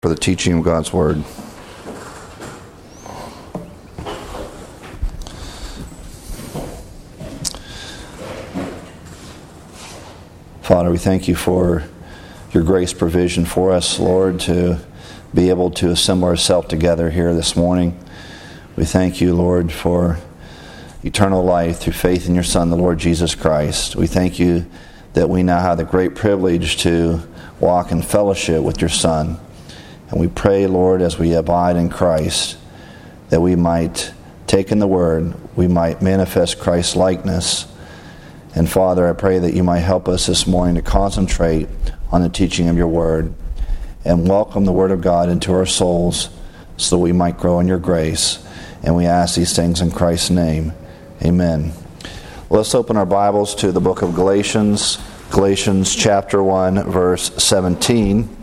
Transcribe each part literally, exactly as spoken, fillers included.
For the teaching of God's Word. Father, we thank you for your grace provision for us, Lord, to be able to assemble ourselves together here this morning. We thank you, Lord, for eternal life through faith in your Son, the Lord Jesus Christ. We thank you that we now have the great privilege to walk in fellowship with your Son. And we pray, Lord, as we abide in Christ, that we might take in the Word, we might manifest Christ's likeness. And Father, I pray that you might help us this morning to concentrate on the teaching of your Word and welcome the Word of God into our souls so that we might grow in your grace. And we ask these things in Christ's name. Amen. Let's open our Bibles to the book of Galatians, Galatians chapter one, verse seventeen.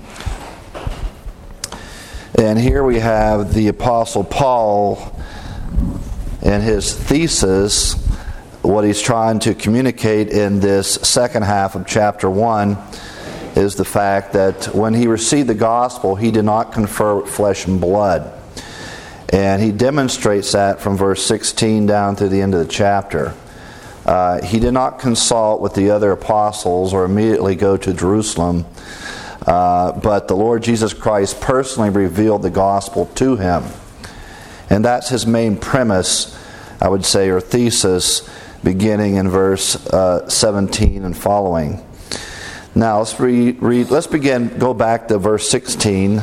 And here we have the Apostle Paul and his thesis, what he's trying to communicate in this second half of chapter one is the fact that when he received the gospel, he did not confer with flesh and blood. And he demonstrates that from verse sixteen down to the end of the chapter. Uh, he did not consult with the other apostles or immediately go to Jerusalem. Uh, but the Lord Jesus Christ personally revealed the gospel to him. And that's his main premise, I would say, or thesis, beginning in verse uh, seventeen and following. Now, let's read, read, let's begin, go back to verse sixteen.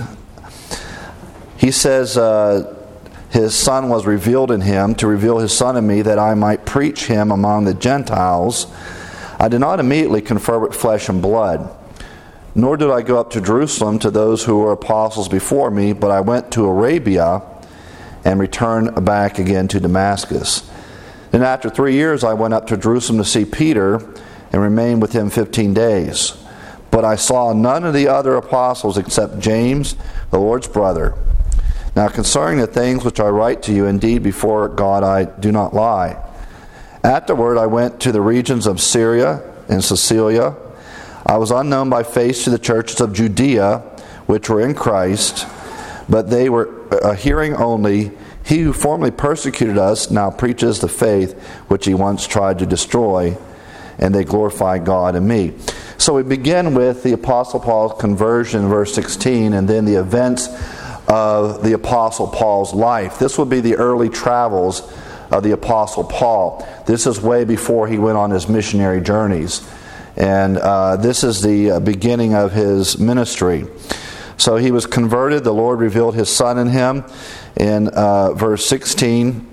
He says, uh, his Son was revealed in him, to reveal his Son in me, that I might preach him among the Gentiles. I did not immediately confer with flesh and blood, nor did I go up to Jerusalem to those who were apostles before me, but I went to Arabia and returned back again to Damascus. Then after three years I went up to Jerusalem to see Peter and remained with him fifteen days. But I saw none of the other apostles except James, the Lord's brother. Now concerning the things which I write to you, indeed before God I do not lie. Afterward I went to the regions of Syria and Cilicia. I was unknown by face to the churches of Judea, which were in Christ, but they were uh, hearing only. He who formerly persecuted us now preaches the faith which he once tried to destroy, and they glorify God in me. So we begin with the Apostle Paul's conversion, verse sixteen, and then the events of the Apostle Paul's life. This would be the early travels of the Apostle Paul. This is way before he went on his missionary journeys. And uh, this is the uh, beginning of his ministry. So he was converted. The Lord revealed his Son in him. In uh, verse sixteen,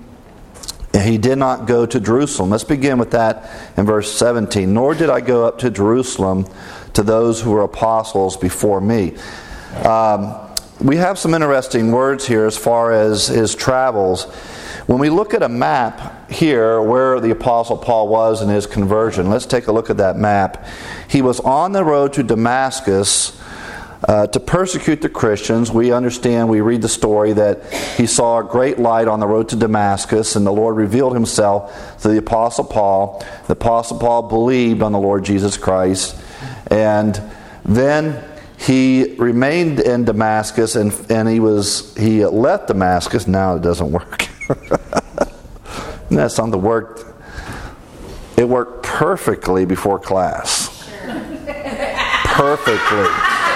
he did not go to Jerusalem. Let's begin with that in verse seventeen. Nor did I go up to Jerusalem to those who were apostles before me. Um, we have some interesting words here as far as his travels. When we look at a map here where the Apostle Paul was in his conversion, let's take a look at that map. He was on the road to Damascus uh, to persecute the Christians. We understand, we read the story that he saw a great light on the road to Damascus, and the Lord revealed himself to the Apostle Paul. The Apostle Paul believed on the Lord Jesus Christ, and then he remained in Damascus, and, and he was he left Damascus. Now it doesn't work. And that's something that worked. It worked perfectly before class. Perfectly.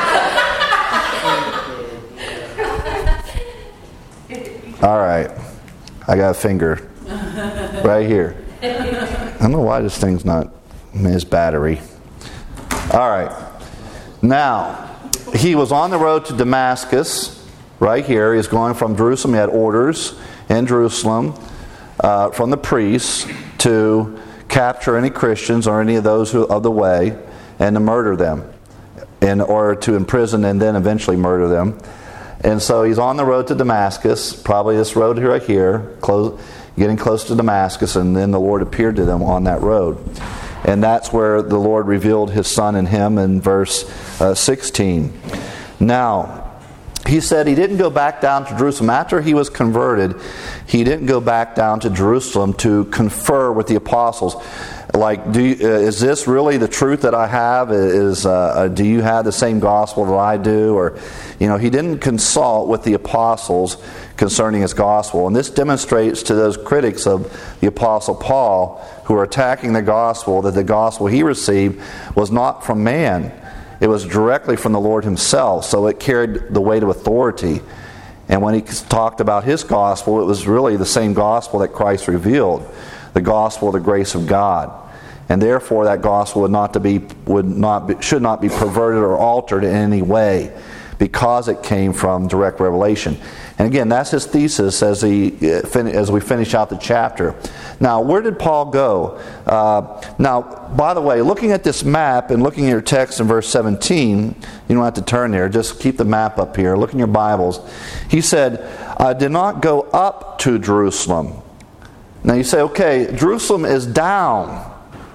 All right. I got a finger right here. I don't know why this thing's not his battery. All right. Now, he was on the road to Damascus, right here. He was going from Jerusalem. He had orders in Jerusalem uh, from the priests to capture any Christians or any of those who of the way and to murder them in order to imprison and then eventually murder them. And so he's on the road to Damascus, probably this road right here, close, getting close to Damascus, and then the Lord appeared to them on that road. And that's where the Lord revealed his Son in him in verse uh, sixteen. Now, he said he didn't go back down to Jerusalem. After he was converted, he didn't go back down to Jerusalem to confer with the apostles. like, do you, uh, is this really the truth that I have? Is uh, do you have the same gospel that I do? Or, you know, he didn't consult with the apostles concerning his gospel. And this demonstrates to those critics of the Apostle Paul who are attacking the gospel that the gospel he received was not from man. It was directly from the Lord himself. So it carried the weight of authority. And when he talked about his gospel, it was really the same gospel that Christ revealed, the gospel of the grace of God. And therefore that gospel would not to be would not be, should not be perverted or altered in any way, because it came from direct revelation. And again, that's his thesis as he as we finish out the chapter. Now, where did Paul go? Uh, now, by the way, looking at this map and looking at your text in verse seventeen, you don't have to turn there. Just keep the map up here. Look in your Bibles. He said, "I did not go up to Jerusalem." Now you say, okay, Jerusalem is down.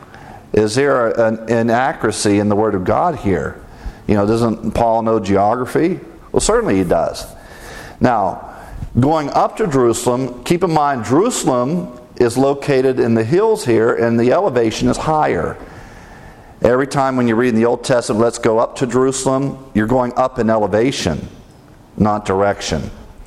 Is there an inaccuracy in the Word of God here? You know, doesn't Paul know geography? Well, certainly he does. Now, going up to Jerusalem, keep in mind, Jerusalem is located in the hills here, and the elevation is higher. Every time when you read in the Old Testament, let's go up to Jerusalem, you're going up in elevation, not direction.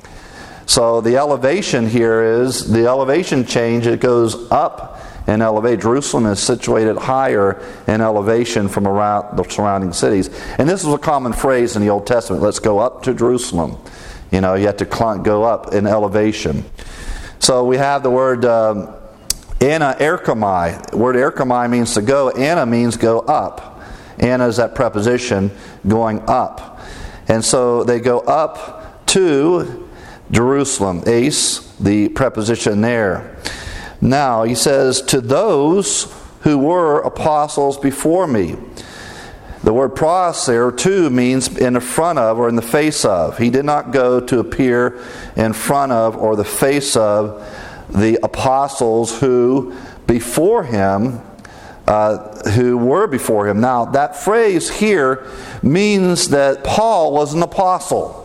So the elevation here is, the elevation change, it goes up in elevation. Jerusalem is situated higher in elevation from around the surrounding cities. And this was a common phrase in the Old Testament, let's go up to Jerusalem. You know, you have to climb, go up in elevation. So we have the word um, Anna erchomai. The word erchomai means to go. Anna means go up. Anna is that preposition, going up. And so they go up to Jerusalem. Ace, the preposition there. Now, he says, to those who were apostles before me. The word pros there, too, means in the front of or in the face of. He did not go to appear in front of or the face of the apostles who before him, uh, who were before him. Now, that phrase here means that Paul was an apostle.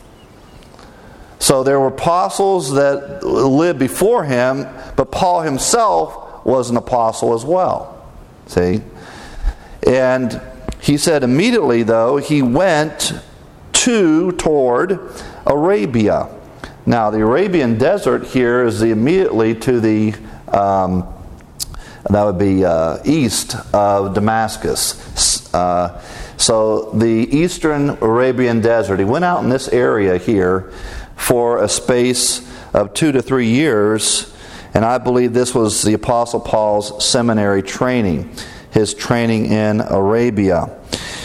So there were apostles that lived before him, but Paul himself was an apostle as well. See? And he said immediately, though, he went to, toward Arabia. Now, the Arabian desert here is the, immediately to the, um, that would be uh, east of Damascus. Uh, so the eastern Arabian desert, he went out in this area here for a space of two to three years, and I believe this was the Apostle Paul's seminary training, his training in Arabia.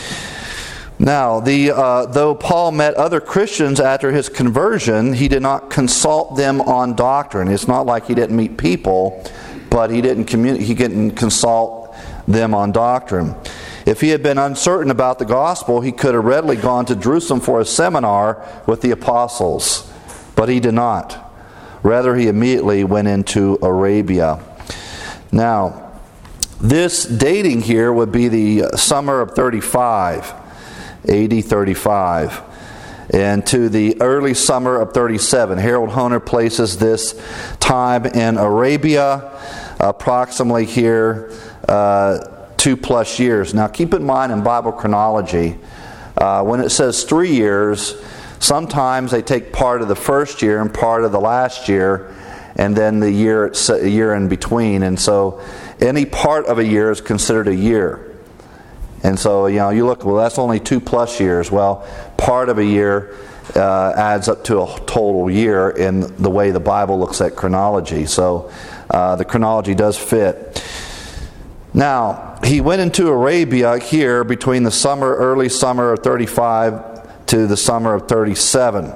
Now, the uh, though Paul met other Christians after his conversion, he did not consult them on doctrine. It's not like he didn't meet people, but he didn't communi- he didn't consult them on doctrine. If he had been uncertain about the gospel, he could have readily gone to Jerusalem for a seminar with the apostles, but he did not. Rather, he immediately went into Arabia. Now, this dating here would be the summer of thirty-five, A D thirty-five, and to the early summer of thirty-seven. Harold Hoehner places this time in Arabia, approximately here, uh, two plus years. Now keep in mind in Bible chronology, uh, when it says three years, sometimes they take part of the first year and part of the last year, and then the year, a year in between. And so any part of a year is considered a year. And so, you know, you look, well, that's only two plus years. Well, part of a year uh, adds up to a total year in the way the Bible looks at chronology. So uh, the chronology does fit. Now, he went into Arabia here between the summer, early summer of thirty-five to the summer of thirty-seven.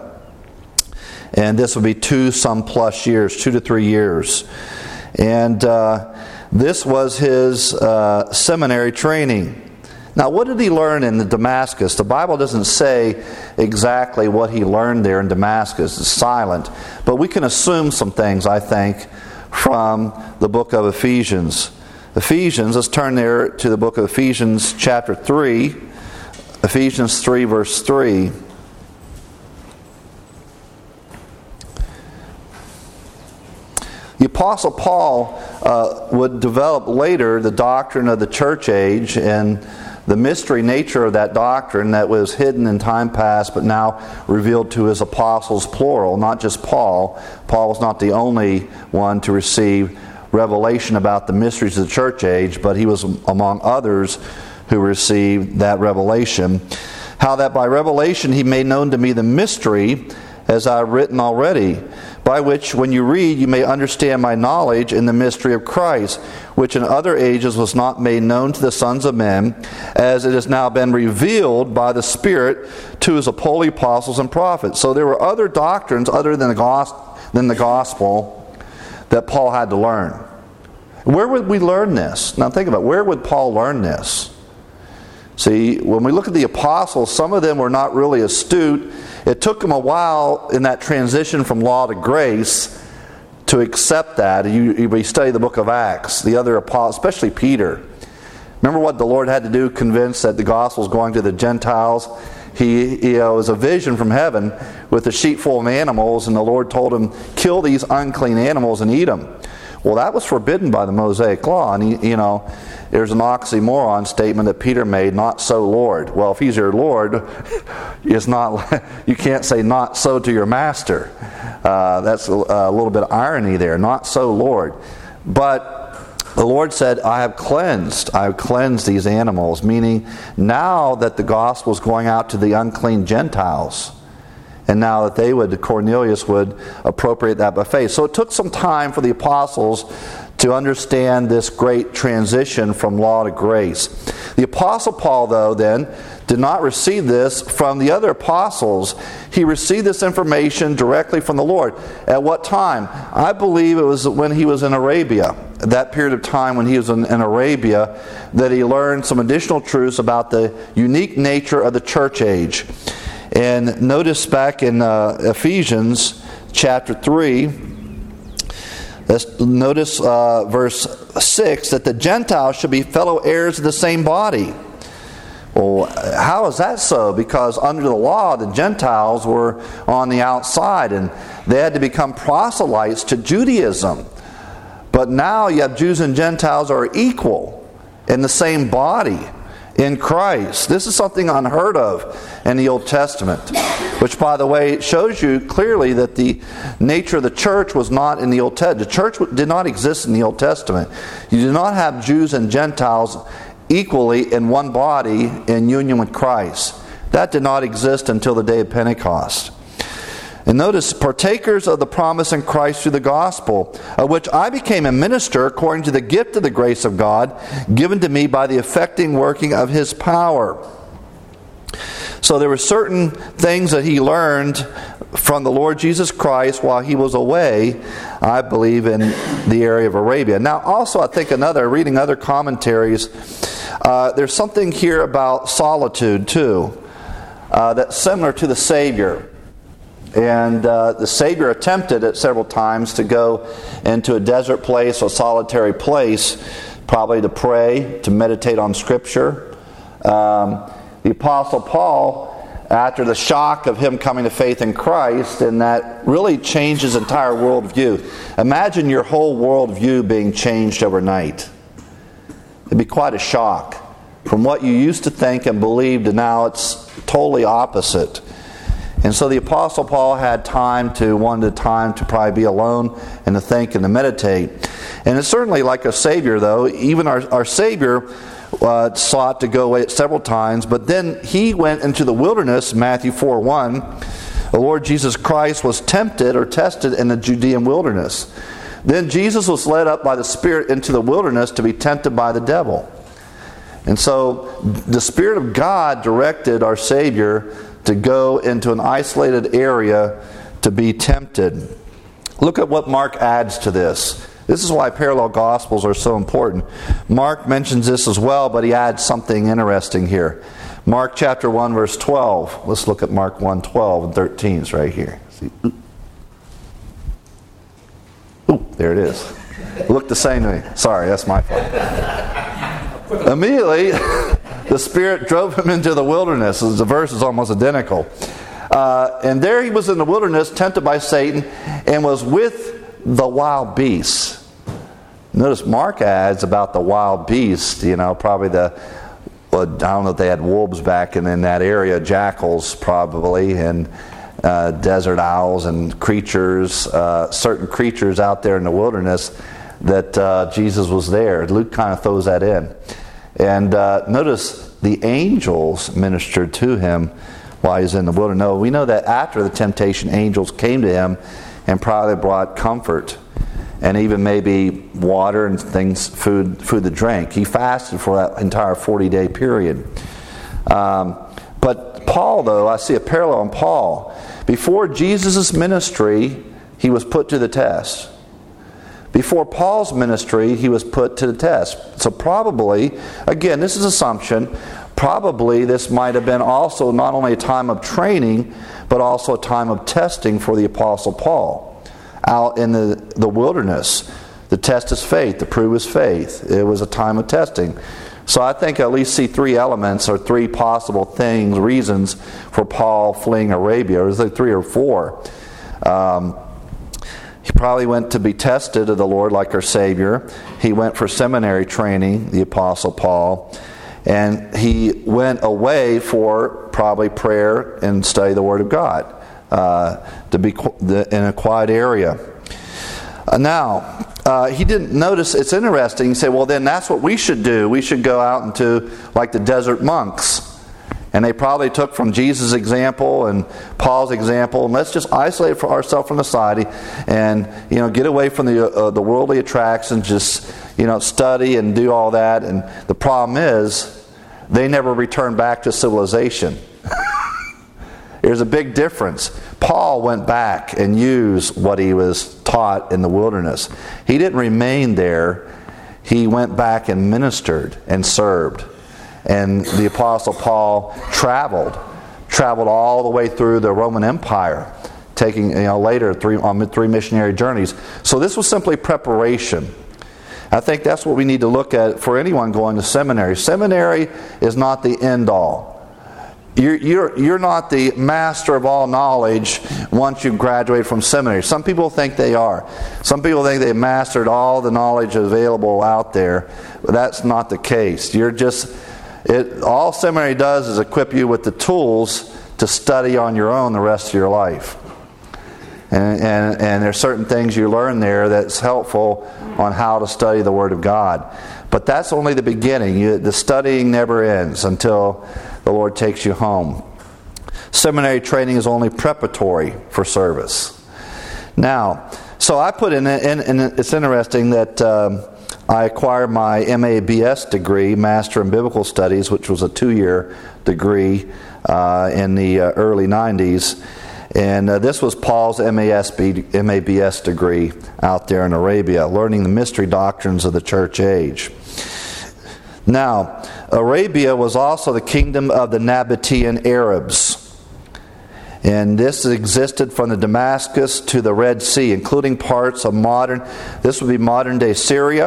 And this would be two some plus years, two to three years. And uh, this was his uh, seminary training. Now, what did he learn in Damascus? The Bible doesn't say exactly what he learned there in Damascus. It's silent. But we can assume some things, I think, from the book of Ephesians. Ephesians, let's turn there to the book of Ephesians chapter three. Ephesians three verse three. The Apostle Paul uh, would develop later the doctrine of the church age and the mystery nature of that doctrine that was hidden in time past but now revealed to his apostles, plural, not just Paul. Paul was not the only one to receive revelation about the mysteries of the church age, but he was among others who received that revelation. How that by revelation he made known to me the mystery, as I have written already, by which when you read you may understand my knowledge in the mystery of Christ, which in other ages was not made known to the sons of men, as it has now been revealed by the Spirit to his holy apostles and prophets. So there were other doctrines other than the gospel, than the gospel that Paul had to learn. Where would we learn this? Now think about it. Where would Paul learn this? See, when we look at the apostles, some of them were not really astute. It took them a while in that transition from law to grace to accept that. You, you study the book of Acts, the other apostles, especially Peter. Remember what the Lord had to do, convinced that the gospel was going to the Gentiles? He, he uh, was a vision from heaven with a sheet full of animals, and the Lord told him, kill these unclean animals and eat them. Well, that was forbidden by the Mosaic law, and he, you know, there's an oxymoron statement that Peter made, not so Lord. Well, if he's your Lord, it's not, you can't say not so to your master. Uh, that's a, a little bit of irony there, not so Lord. But the Lord said, I have cleansed, I have cleansed these animals, meaning now that the gospel is going out to the unclean Gentiles, and now that they would, Cornelius would appropriate that by faith. So it took some time for the apostles to understand this great transition from law to grace. The Apostle Paul, though, then, did not receive this from the other apostles. He received this information directly from the Lord. At what time? I believe it was when he was in Arabia. At that period of time when he was in, in Arabia, that he learned some additional truths about the unique nature of the church age. And notice back in uh, Ephesians chapter three, let's notice uh, verse six, that the Gentiles should be fellow heirs of the same body. Well, how is that so? Because under the law, the Gentiles were on the outside and they had to become proselytes to Judaism. But now you have Jews and Gentiles are equal in the same body in Christ. This is something unheard of in the Old Testament, which, by the way, shows you clearly that the nature of the church was not in the Old Testament. The church did not exist in the Old Testament. You did not have Jews and Gentiles equally in one body in union with Christ. That did not exist until the day of Pentecost. And notice, partakers of the promise in Christ through the gospel, of which I became a minister according to the gift of the grace of God, given to me by the effecting working of His power. So there were certain things that he learned from the Lord Jesus Christ while he was away, I believe, in the area of Arabia. Now, also, I think another, reading other commentaries, uh, there's something here about solitude, too, uh, that's similar to the Savior. And uh, the Savior attempted it several times to go into a desert place or solitary place, probably to pray, to meditate on Scripture. Um, the Apostle Paul, after the shock of him coming to faith in Christ, and that really changed his entire worldview. Imagine your whole worldview being changed overnight. It'd be quite a shock. From what you used to think and believe to now it's totally opposite. And so the Apostle Paul had time to, wanted time to probably be alone and to think and to meditate. And it's certainly like a Savior, though. Even our, our Savior uh, sought to go away several times, but then He went into the wilderness, Matthew four one. The Lord Jesus Christ was tempted or tested in the Judean wilderness. Then Jesus was led up by the Spirit into the wilderness to be tempted by the devil. And so the Spirit of God directed our Savior to go into an isolated area to be tempted. Look at what Mark adds to this. This is why parallel gospels are so important. Mark mentions this as well, but he adds something interesting here. Mark chapter one, verse twelve. Let's look at Mark one, twelve and thirteen. It's right here. See? Ooh, there it is. Look the same to me. Sorry, that's my fault. Immediately, the Spirit drove him into the wilderness. The verse is almost identical. Uh, and there he was in the wilderness, tempted by Satan, and was with the wild beasts. Notice Mark adds about the wild beasts, you know, probably the, well, I don't know if they had wolves back in, in that area, jackals probably, and uh, desert owls and creatures, uh, certain creatures out there in the wilderness that uh, Jesus was there. Luke kind of throws that in. And uh, notice the angels ministered to him while he was in the wilderness. No, we know that after the temptation, angels came to him and probably brought comfort and even maybe water and things, food, food to drink. He fasted for that entire forty-day period. Um, but Paul, though, I see a parallel in Paul. Before Jesus' ministry, he was put to the test. Before Paul's ministry, he was put to the test. So probably, again, this is assumption, probably this might have been also not only a time of training, but also a time of testing for the Apostle Paul out in the, the wilderness. The test is faith, to prove his faith. It was a time of testing. So I think I at least see three elements or three possible things, reasons for Paul fleeing Arabia. Or is there three or four? Um, He probably went to be tested of the Lord like our Savior. He went for seminary training, the Apostle Paul. And he went away for probably prayer and study the Word of God, uh, to be in a quiet area. Uh, now, uh, he didn't notice, it's interesting, he said, well then that's what we should do. We should go out into like the desert monks. And they probably took from Jesus' example and Paul's example, and let's just isolate for ourselves from society, and you know, get away from the uh, the worldly attractions, just you know, study and do all that. And the problem is, they never returned back to civilization. There's a big difference. Paul went back and used what he was taught in the wilderness. He didn't remain there. He went back and ministered and served. And the Apostle Paul traveled, traveled all the way through the Roman Empire, taking, you know, later three on three missionary journeys. So this was simply preparation. I think that's what we need to look at for anyone going to seminary. Seminary is not the end all. You're, you're, you're not the master of all knowledge once you graduate from seminary. Some people think they are. Some people think they've mastered all the knowledge available out there. But that's not the case. You're just... It, all seminary does is equip you with the tools to study on your own the rest of your life. And, and, and there's certain things you learn there that's helpful on how to study the Word of God. But that's only the beginning. You, the studying never ends until the Lord takes you home. Seminary training is only preparatory for service. Now, so I put in, in, in it's interesting that... Um, I acquired my M A B S degree, Master in Biblical Studies, which was a two-year degree uh, in the uh, early nineties. And uh, this was Paul's M A B S degree out there in Arabia, learning the mystery doctrines of the church age. Now, Arabia was also the kingdom of the Nabatean Arabs. And this existed from the Damascus to the Red Sea, including parts of modern, this would be modern-day Syria,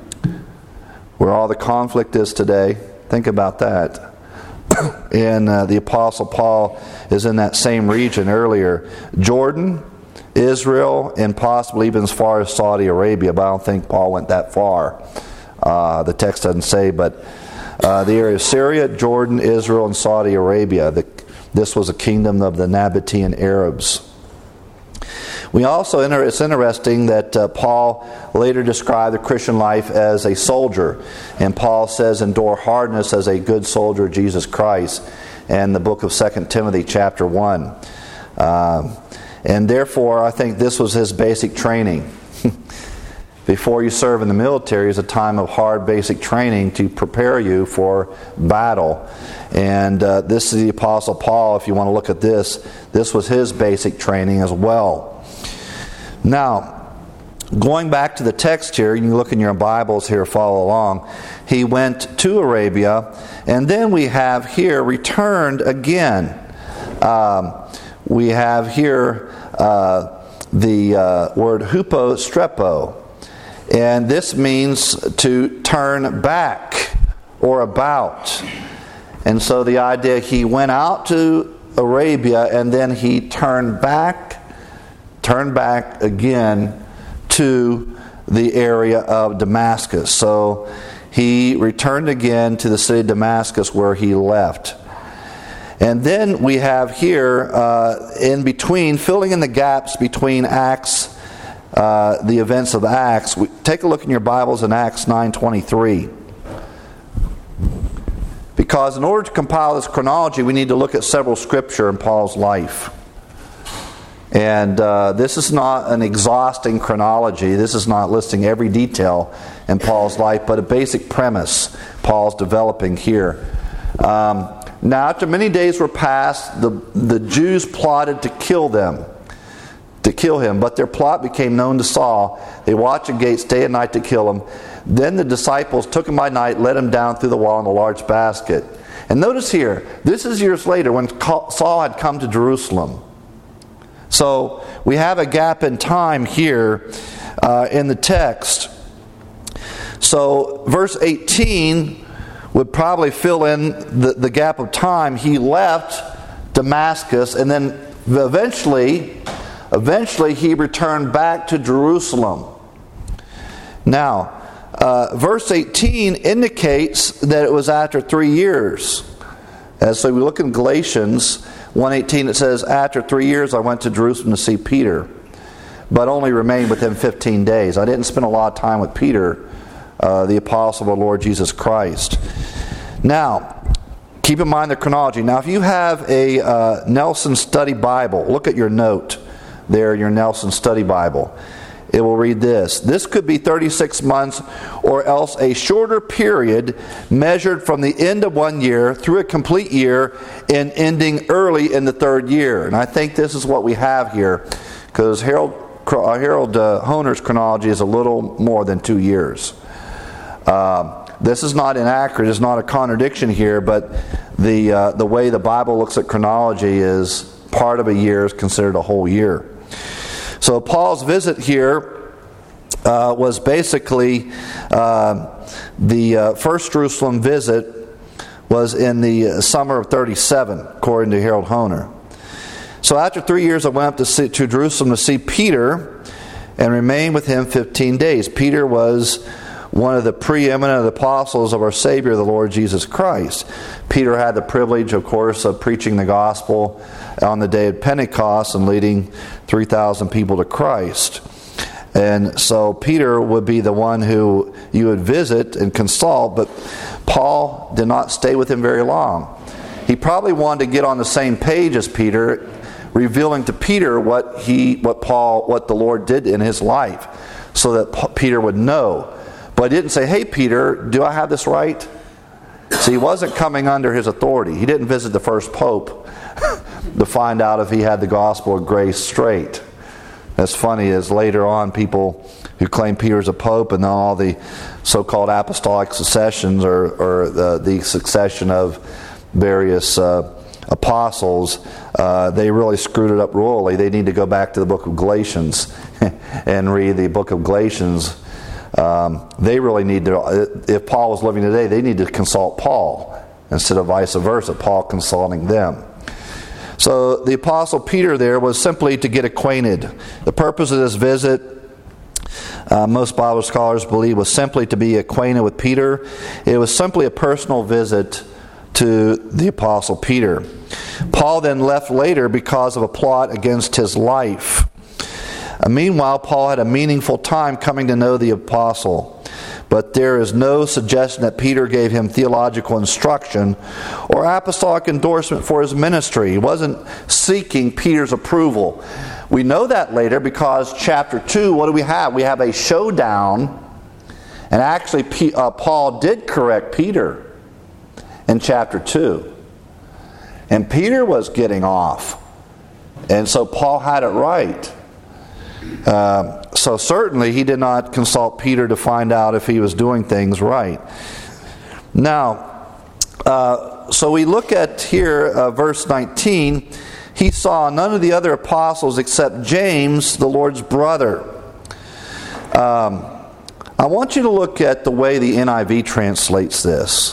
where all the conflict is today. Think about that. And uh, the Apostle Paul is in that same region earlier. Jordan, Israel, and possibly even as far as Saudi Arabia, but I don't think Paul went that far. Uh, the text doesn't say, but uh, the area of Syria, Jordan, Israel, and Saudi Arabia. The This was a kingdom of the Nabatean Arabs. We also, it's interesting that uh, Paul later described the Christian life as a soldier. And Paul says, endure hardness as a good soldier of Jesus Christ, in the book of Second Timothy chapter one. Um, and therefore, I think this was his basic training. Before you serve in the military is a time of hard basic training to prepare you for battle. And uh, this is the Apostle Paul, if you want to look at this, this was his basic training as well. Now, going back to the text here, you can look in your Bibles here, follow along. He went to Arabia, and then we have here, returned again. Um, we have here uh, the uh, word hupostrepo. And this means to turn back or about. And so the idea, he went out to Arabia and then he turned back, turned back again to the area of Damascus. So he returned again to the city of Damascus where he left. And then we have here, uh, in between, filling in the gaps between Acts, uh, the events of Acts. We, take a look in your Bibles in Acts nine twenty-three. Because in order to compile this chronology, we need to look at several scripture in Paul's life. And uh, this is not an exhausting chronology. This is not listing every detail in Paul's life, but a basic premise Paul's developing here. Um, now, after many days were passed, the, the Jews plotted to kill them, to kill him. But their plot became known to Saul. They watched at gates day and night to kill him. Then the disciples took him by night, let him down through the wall in a large basket. And notice here, this is years later when Saul had come to Jerusalem. So we have a gap in time here uh, in the text. So verse eighteen would probably fill in the, the gap of time. He left Damascus, and then eventually, eventually he returned back to Jerusalem. Now, uh, verse eighteen indicates that it was after three years. As so we look in Galatians one eighteen, it says, after three years I went to Jerusalem to see Peter, but only remained with him fifteen days. I didn't spend a lot of time with Peter, uh, the apostle of the Lord Jesus Christ. Now, keep in mind the chronology. Now, if you have a uh, Nelson Study Bible, look at your note there, your Nelson Study Bible. It will read this. This could be thirty-six months or else a shorter period measured from the end of one year through a complete year and ending early in the third year. And I think this is what we have here, because Harold, uh, Harold uh, Honer's chronology is a little more than two years. Uh, this is not inaccurate. It's not a contradiction here, but the, uh, the way the Bible looks at chronology is part of a year is considered a whole year. So Paul's visit here uh, was basically uh, the uh, first Jerusalem visit was in the summer of thirty-seven, according to Harold Honer. So after three years, I went up to, see, to Jerusalem to see Peter and remained with him fifteen days. Peter was one of the preeminent apostles of our Savior, the Lord Jesus Christ. Peter had the privilege, of course, of preaching the gospel on the day of Pentecost and leading three thousand people to Christ. And so Peter would be the one who you would visit and consult, but Paul did not stay with him very long. He probably wanted to get on the same page as Peter, revealing to Peter what he, what Paul, what the Lord did in his life, so that Peter would know. But he didn't say, hey Peter, do I have this right? See, he wasn't coming under his authority. He didn't visit the first pope to find out if he had the gospel of grace straight. That's funny, is later on people who claim Peter's a pope and then all the so-called apostolic successions or, or the, the succession of various uh, apostles, uh, they really screwed it up royally. They need to go back to the book of Galatians and read the book of Galatians. Um, they really need to, if Paul was living today, they need to consult Paul instead of vice versa, Paul consulting them. So the Apostle Peter there was simply to get acquainted. The purpose of this visit, uh, most Bible scholars believe, was simply to be acquainted with Peter. It was simply a personal visit to the Apostle Peter. Paul then left later because of a plot against his life. Uh, meanwhile, Paul had a meaningful time coming to know the apostle. But there is no suggestion that Peter gave him theological instruction or apostolic endorsement for his ministry. He wasn't seeking Peter's approval. We know that later because chapter two, what do we have? We have a showdown. And actually, P- uh, Paul did correct Peter in chapter two. And Peter was getting off. And so Paul had it right. Uh, so certainly he did not consult Peter to find out if he was doing things right. Now, uh, so we look at here, uh, verse nineteen. He saw none of the other apostles except James, the Lord's brother. Um, I want you to look at the way the N I V translates this.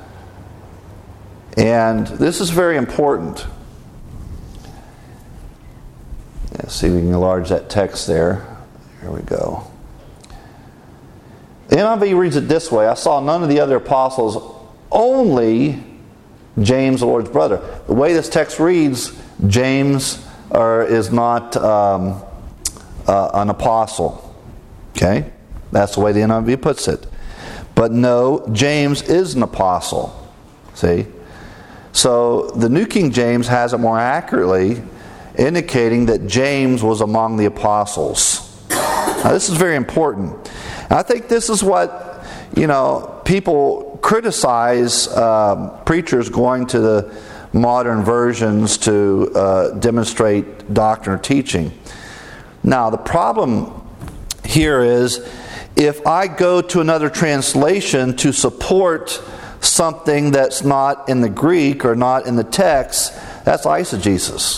And this is very important. Let's see if we can enlarge that text there. Here we go. The N I V reads it this way: I saw none of the other apostles, only James, the Lord's brother. The way this text reads, James or, is not um, uh, an apostle. Okay? That's the way the N I V puts it. But no, James is an apostle. See? So the New King James has it more accurately, indicating that James was among the apostles. Now this is very important. And I think this is what, you know, people criticize uh, preachers going to the modern versions to uh, demonstrate doctrine or teaching. Now the problem here is, if I go to another translation to support something that's not in the Greek or not in the text, that's eisegesis.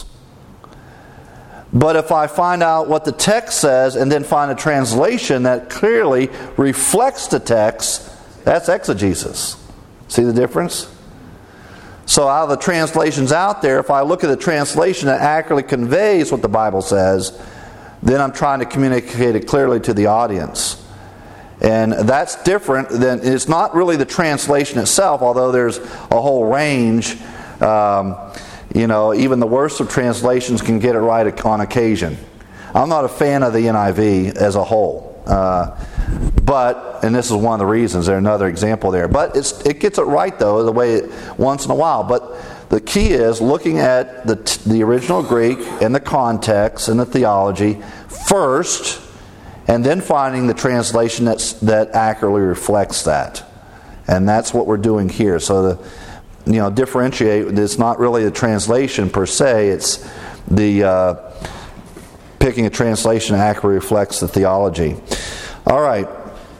But if I find out what the text says and then find a translation that clearly reflects the text, that's exegesis. See the difference? So out of the translations out there, if I look at the translation that accurately conveys what the Bible says, then I'm trying to communicate it clearly to the audience. And that's different than, it's not really the translation itself, although there's a whole range. Um, you know, even the worst of translations can get it right on occasion. I'm not a fan of the N I V as a whole. Uh, but, and this is one of the reasons, there's another example there. But it's, it gets it right, though, the way it, once in a while. But the key is looking at the, the original Greek and the context and the theology first, and then finding the translation that's, that accurately reflects that. And that's what we're doing here. So, the, you know, differentiate, it's not really a translation per se, it's the uh, picking a translation that accurately reflects the theology. All right.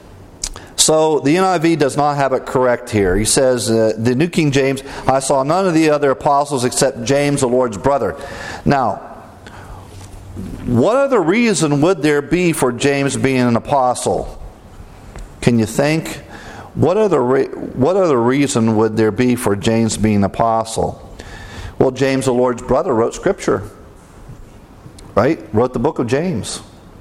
So the N I V does not have it correct here. He says, uh, the New King James, I saw none of the other apostles except James, the Lord's brother. Now, what other reason would there be for James being an apostle? Can you think? What other re- what other reason would there be for James being an apostle? Well, James, the Lord's brother, wrote Scripture. Right? Wrote the book of James.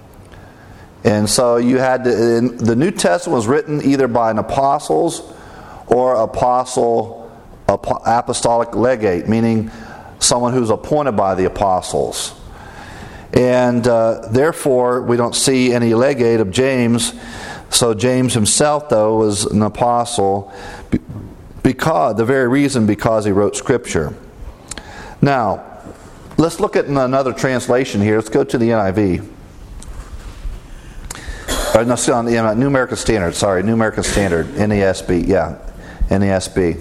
And so you had to, the New Testament was written either by an apostles or apostle apostolic legate, meaning someone who's appointed by the apostles. And uh, therefore, we don't see any legate of James. So James himself, though, was an apostle because the very reason because he wrote Scripture. Now, let's look at another translation here. Let's go to the N I V. Or no, on the uh, New American Standard. Sorry, New American Standard, N A S B. Yeah, N A S B.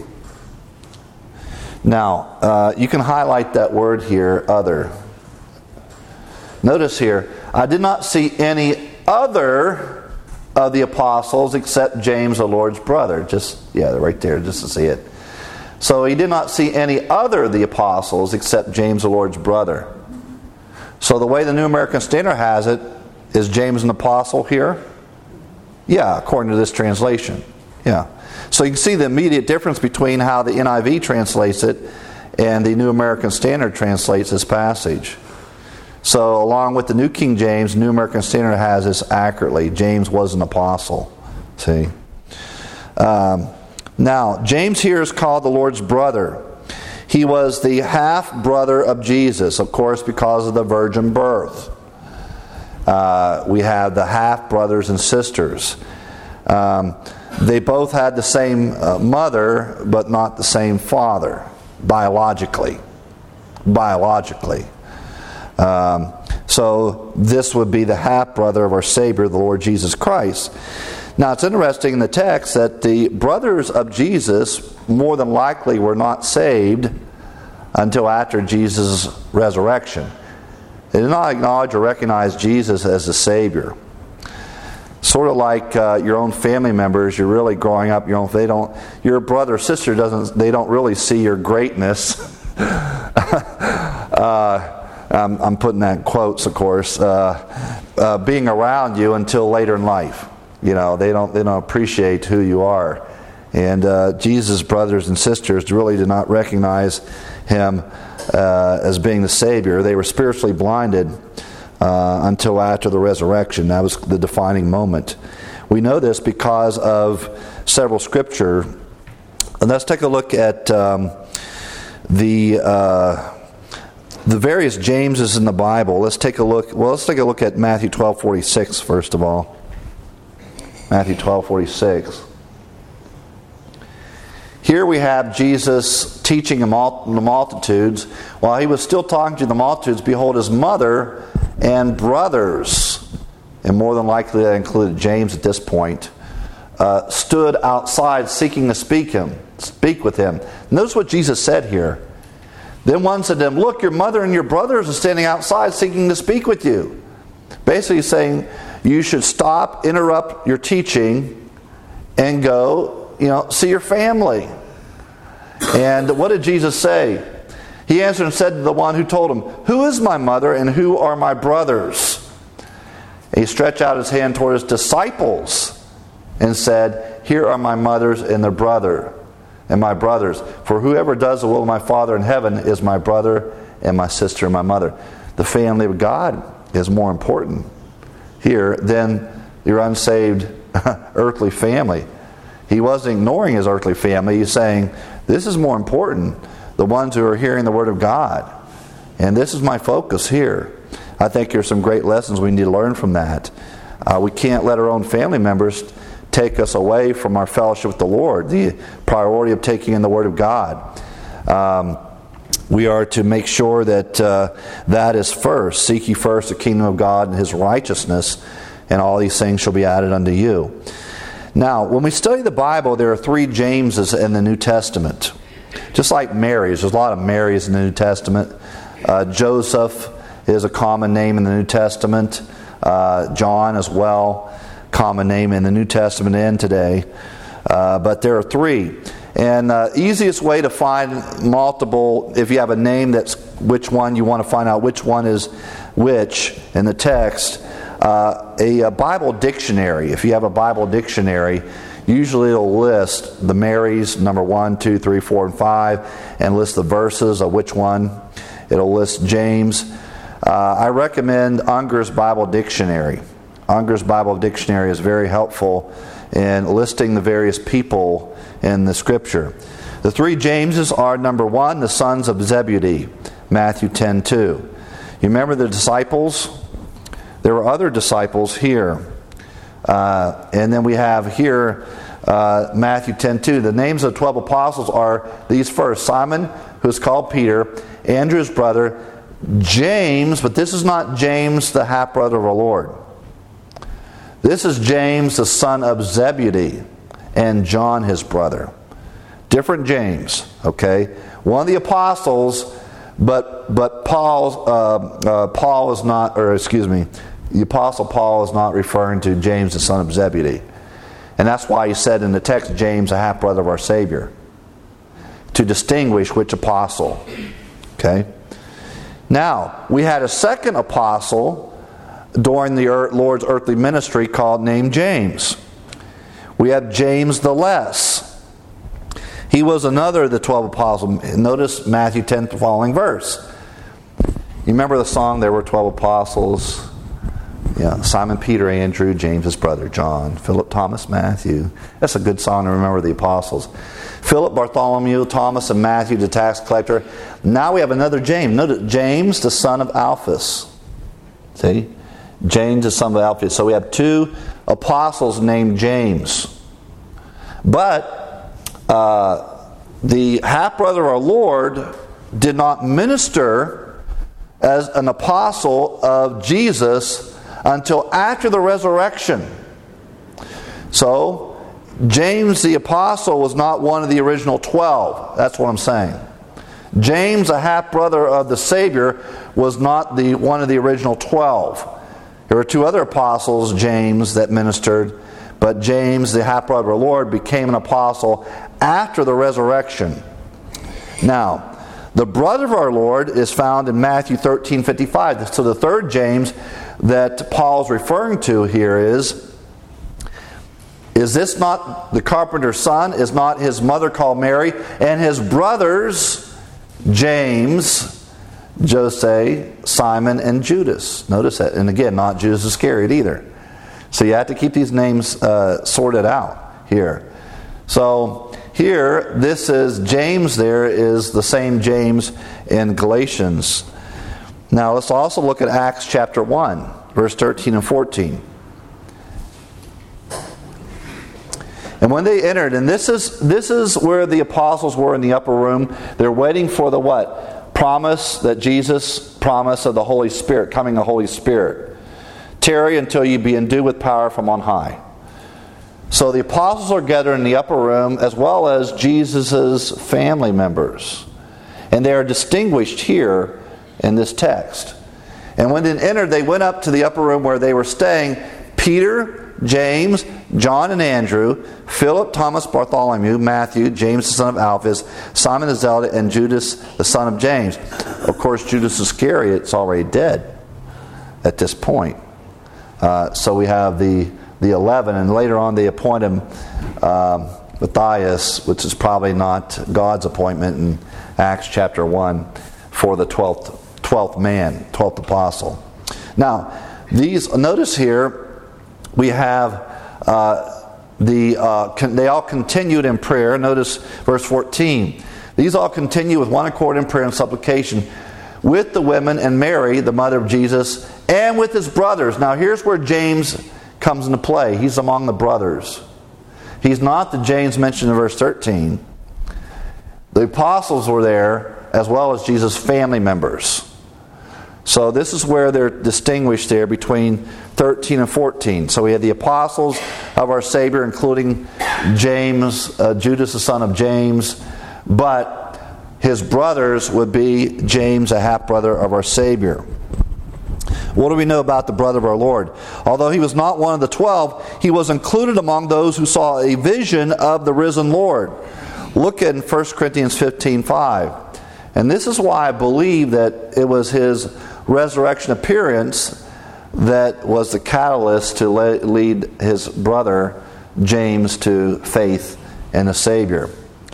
Now, uh, you can highlight that word here, other. Notice here, I did not see any other of the apostles except James, the Lord's brother. Just, yeah, right there, just to see it. So he did not see any other of the apostles except James, the Lord's brother. So the way the New American Standard has it, is James an apostle here? Yeah, according to this translation. Yeah. So you can see the immediate difference between how the N I V translates it and the New American Standard translates this passage. So along with the New King James, New American Standard has this accurately. James was an apostle. See? Um, now, James here is called the Lord's brother. He was the half-brother of Jesus, of course, because of the virgin birth. Uh, we have the half-brothers and sisters. Um, they both had the same uh, mother, but not the same father, biologically. Biologically. Um, so this would be the half-brother of our Savior, the Lord Jesus Christ. Now it's interesting in the text that the brothers of Jesus more than likely were not saved until after Jesus' resurrection. They did not acknowledge or recognize Jesus as the Savior. Sort of like uh, your own family members, you're really growing up. Your own, they don't. Your brother or sister doesn't. They don't really see your greatness. uh, I'm, I'm putting that in quotes, of course. Uh, uh, being around you until later in life, you know, they don't. They don't appreciate who you are. And uh, Jesus' brothers and sisters really did not recognize him Uh, as being the Savior. They were spiritually blinded uh, until after the resurrection. That was the defining moment. We know this because of several scripture. And let's take a look at um, the uh, the various Jameses in the Bible. Let's take a look. Well, let's take a look at Matthew twelve forty-six first of all. Matthew twelve forty-six. Here we have Jesus teaching the multitudes. While he was still talking to the multitudes, behold, his mother and brothers, and more than likely that included James at this point, uh, stood outside seeking to speak him, speak with him. Notice what Jesus said here. Then one said to him, look, your mother and your brothers are standing outside seeking to speak with you. Basically saying, you should stop, interrupt your teaching, and go, you know, see your family. And what did Jesus say? He answered and said to the one who told him, who is my mother and who are my brothers? And he stretched out his hand toward his disciples and said, here are my mothers and their brother and my brothers. For whoever does the will of my Father in heaven is my brother and my sister and my mother. The family of God is more important here than your unsaved earthly family. He wasn't ignoring his earthly family. He's saying, this is more important. The ones who are hearing the Word of God. And this is my focus here. I think there's some great lessons we need to learn from that. Uh, we can't let our own family members take us away from our fellowship with the Lord. The priority of taking in the Word of God. Um, we are to make sure that uh, that is first. Seek ye first the kingdom of God and His righteousness, and all these things shall be added unto you. Now, when we study the Bible, there are three Jameses in the New Testament. Just like Marys. There's a lot of Marys in the New Testament. Uh, Joseph is a common name in the New Testament. Uh, John as well. Common name in the New Testament and today. Uh, but there are three. And the uh, easiest way to find multiple, if you have a name that's which one, you want to find out which one is which in the text. Uh, a, a Bible dictionary, if you have a Bible dictionary, usually it'll list the Marys, number one, two, three, four, and five, and list the verses of which one. It'll list James. Uh, I recommend Unger's Bible Dictionary. Unger's Bible Dictionary is very helpful in listing the various people in the Scripture. The three Jameses are, number one, the sons of Zebedee, Matthew ten two. You remember the disciples? There were other disciples here. Uh, and then we have here uh, Matthew ten two. The names of the twelve apostles are these first. Simon, who is called Peter, Andrew's brother, James, but this is not James, the half-brother of our Lord. This is James, the son of Zebedee, and John, his brother. Different James, okay? One of the apostles, but but Paul, uh, uh, Paul is not, or excuse me, the Apostle Paul is not referring to James, the son of Zebedee. And that's why he said in the text, James, a half-brother of our Savior. To distinguish which apostle. Okay? Now, we had a second apostle during the Lord's earthly ministry called named James. We have James the Less. He was another of the twelve apostles. Notice Matthew ten, the following verse. You remember the song, there were twelve apostles? Yeah, Simon, Peter, Andrew, James, his brother, John, Philip, Thomas, Matthew. That's a good song to remember the apostles. Philip, Bartholomew, Thomas, and Matthew, the tax collector. Now we have another James. Notice James, the son of Alphaeus. See? James, the son of Alphaeus. So we have two apostles named James. But uh, the half-brother of our Lord did not minister as an apostle of Jesus until after the resurrection. So, James the apostle was not one of the original twelve. That's what I'm saying. James, a half-brother of the Savior, was not the one of the original twelve. There were two other apostles, James, that ministered, but James, the half-brother of the Lord, became an apostle after the resurrection. Now, the brother of our Lord is found in Matthew thirteen fifty-five. So the third James that Paul's referring to here is, is this not the carpenter's son? Is not his mother called Mary? And his brothers, James, Jose, Simon, and Judas. Notice that. And again, not Judas Iscariot either. So you have to keep these names uh, sorted out here. So here, this is James there is the same James in Galatians. Now let's also look at Acts chapter one, verse thirteen and fourteen. And when they entered, and this is this is where the apostles were in the upper room. They're waiting for the what? Promise that Jesus promised of the Holy Spirit, coming the Holy Spirit. Tarry until you be endued with power from on high. So the apostles are gathered in the upper room, as well as Jesus' family members. And they are distinguished here in this text. And when they entered, they went up to the upper room where they were staying. Peter, James, John and Andrew, Philip, Thomas, Bartholomew, Matthew, James the son of Alphaeus, Simon the Zealot, and Judas the son of James. Of course, Judas Iscariot is already dead at this point. Uh, so we have the, the eleven, and later on they appoint him um, Matthias, which is probably not God's appointment in Acts chapter one, for the twelfth, twelfth man, twelfth apostle. Now, these notice here we have uh, the uh, con- they all continued in prayer. Notice verse fourteen. These all continue with one accord in prayer and supplication with the women and Mary, the mother of Jesus, and with his brothers. Now here's where James comes into play. He's among the brothers. He's not the James mentioned in verse thirteen. The apostles were there, as well as Jesus' family members. So this is where they're distinguished there between thirteen and fourteen. So we had the apostles of our Savior, including James, uh, Judas the son of James, but his brothers would be James, a half-brother of our Savior. What do we know about the brother of our Lord? Although he was not one of the twelve, he was included among those who saw a vision of the risen Lord. Look in First Corinthians fifteen five. And this is why I believe that it was his resurrection appearance that was the catalyst to lead his brother James to faith in the Savior.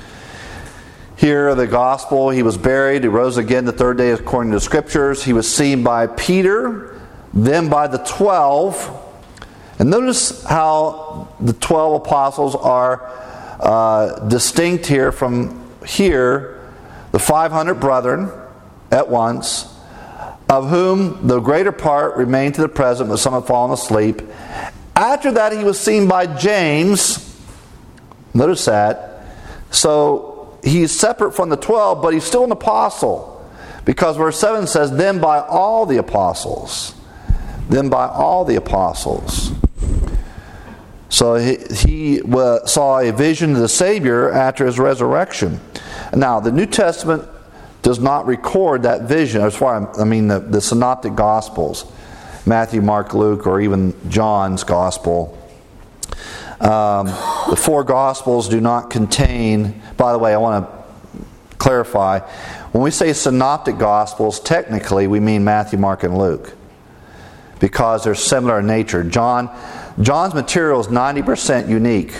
Here, the gospel, he was buried, he rose again the third day according to the Scriptures. He was seen by Peter, then by the twelve. And notice how the twelve apostles are uh, distinct here from here, the five hundred brethren at once, of whom the greater part remain to the present, but some have fallen asleep. After that, he was seen by James. Notice that. So he's separate from the twelve, but he's still an apostle. Because verse seven says, then by all the apostles. Then by all the apostles. So he, he uh, saw a vision of the Savior after his resurrection. Now, the New Testament does not record that vision. As far I mean, the, the synoptic Gospels, Matthew, Mark, Luke, or even John's Gospel. Um, the four Gospels do not contain. By the way, I want to clarify. When we say synoptic Gospels, technically we mean Matthew, Mark, and Luke, because they're similar in nature. John, John's material is ninety percent unique.